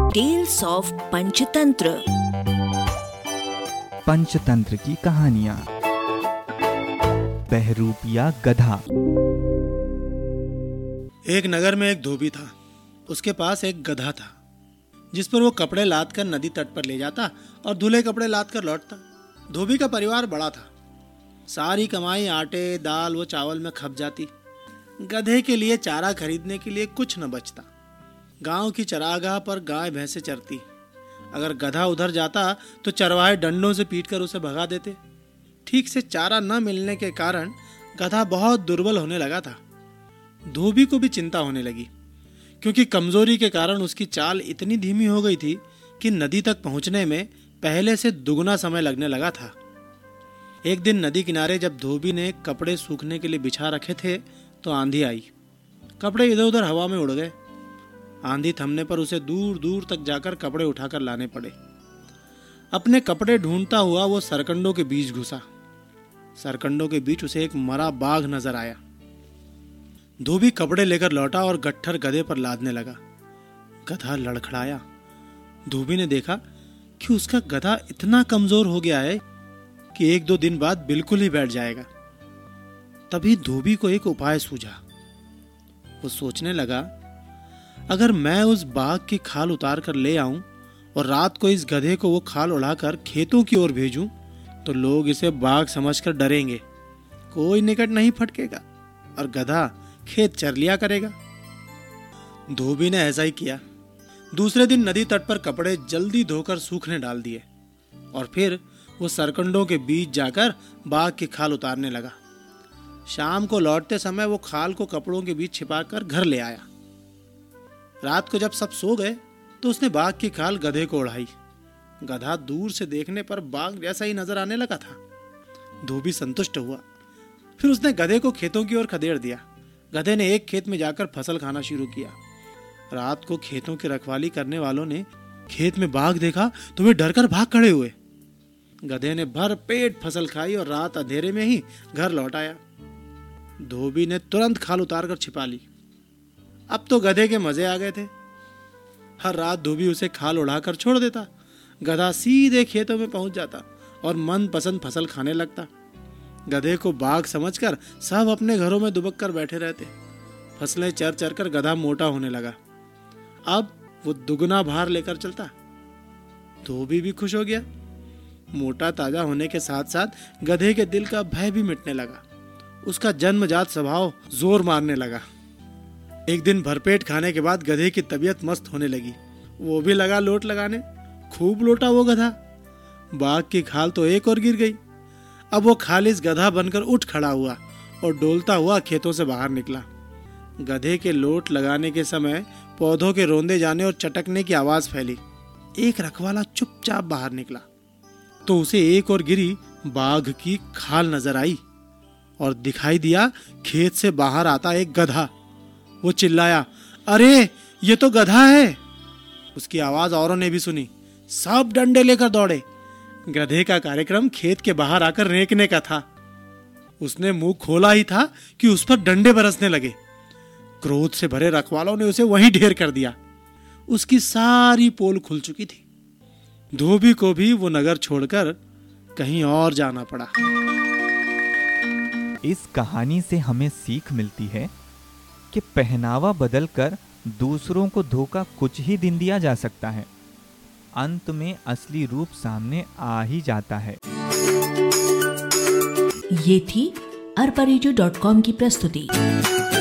Tales of Panchatantra. Panchatantra की कहानियां। बहरूपिया गधा। एक नगर में एक धोबी था। उसके पास एक गधा था जिस पर वो कपड़े लाद कर नदी तट पर ले जाता और धुले कपड़े लाद कर लौटता। धोबी का परिवार बड़ा था। सारी कमाई आटे दाल व चावल में खप जाती। गधे के लिए चारा खरीदने के लिए कुछ न बचता। गांव की चरागाह पर गाय भैंसे चरती। अगर गधा उधर जाता तो चरवाहे डंडों से पीटकर उसे भगा देते। ठीक से चारा न मिलने के कारण गधा बहुत दुर्बल होने लगा था। धोबी को भी चिंता होने लगी, क्योंकि कमजोरी के कारण उसकी चाल इतनी धीमी हो गई थी कि नदी तक पहुंचने में पहले से दुगना समय लगने लगा था। एक दिन नदी किनारे जब धोबी ने कपड़े सूखने के लिए बिछा रखे थे तो आंधी आई। कपड़े इधर उधर हवा में उड़ गए। आंधी थमने पर उसे दूर दूर तक जाकर कपड़े उठाकर लाने पड़े। अपने कपड़े ढूंढता हुआ वो सरकंडों के बीच घुसा। सरकंडों के बीच उसे एक मरा बाघ नजर आया। धोबी कपड़े लेकर लौटा और गट्ठर गधे पर लादने लगा। गधा लड़खड़ाया। धोबी ने देखा कि उसका गधा इतना कमजोर हो गया है कि 1-2 दिन बाद बिल्कुल ही बैठ जाएगा। तभी धोबी को एक उपाय सूझा। वो सोचने लगा, अगर मैं उस बाघ की खाल उतार कर ले आऊं और रात को इस गधे को वो खाल उड़ाकर खेतों की ओर भेजूं तो लोग इसे बाघ समझकर डरेंगे, कोई निकट नहीं फटकेगा और गधा खेत चर लिया करेगा। धोबी ने ऐसा ही किया। दूसरे दिन नदी तट पर कपड़े जल्दी धोकर सूखने डाल दिए और फिर वो सरकंडों के बीच जाकर बाघ की खाल उतारने लगा। शाम को लौटते समय वो खाल को कपड़ों के बीच छिपाकर घर ले आया। रात को जब सब सो गए तो उसने बाघ की खाल गधे को ओढ़ाई। गधा दूर से देखने पर बाघ जैसा ही नजर आने लगा था। धोबी संतुष्ट हुआ। फिर उसने गधे को खेतों की ओर खदेड़ दिया। गधे ने एक खेत में जाकर फसल खाना शुरू किया। रात को खेतों की रखवाली करने वालों ने खेत में बाघ देखा तो वे डरकर भाग खड़े हुए। गधे ने भर पेट फसल खाई और रात अंधेरे में ही घर लौट आया। धोबी ने तुरंत खाल उतारकर छिपा ली। अब तो गधे के मजे आ गए थे। हर रात धोबी उसे खाल उड़ाकर छोड़ देता। गधा सीधे खेतों में पहुंच जाता और मनपसंद फसल खाने लगता। गधे को बाघ समझकर सब अपने घरों में दुबक कर बैठे रहते। फसलें चर चर कर गधा मोटा होने लगा। अब वो दुगना भार लेकर चलता। धोबी भी खुश हो गया। मोटा ताजा होने के साथ साथ गधे के दिल का भय भी मिटने लगा। उसका जन्मजात स्वभाव जोर मारने लगा। एक दिन भरपेट खाने के बाद गधे की तबीयत मस्त होने लगी। वो भी लगा लोट लगाने। खूब लोटा वो गधा। बाघ की खाल तो एक और गिर गई। अब वो खालिस गधा बनकर उठ खड़ा हुआ और डोलता हुआ खेतों से बाहर निकला। गधे के लोट लगाने के समय पौधों के रोंदे जाने और चटकने की आवाज फैली। एक रखवाला चुपचाप बाहर निकला तो उसे एक और गिरी बाघ की खाल नजर आई और दिखाई दिया खेत से बाहर आता एक गधा। वो चिल्लाया, अरे ये तो गधा है। उसकी आवाज औरों ने भी सुनी। सब डंडे लेकर दौड़े। गधे का कार्यक्रम खेत के बाहर आकर रेंकने का था। उसने मुंह खोला ही था कि उस पर डंडे बरसने लगे। क्रोध से भरे रखवालों ने उसे वहीं ढेर कर दिया। उसकी सारी पोल खुल चुकी थी। धोबी को भी वो नगर छोड़कर कहीं और जाना पड़ा। इस कहानी से हमें सीख मिलती है कि पहनावा बदलकर दूसरों को धोखा कुछ ही दिन दिया जा सकता है, अंत में असली रूप सामने आ ही जाता है। ये थी arpanejo.com की प्रस्तुति।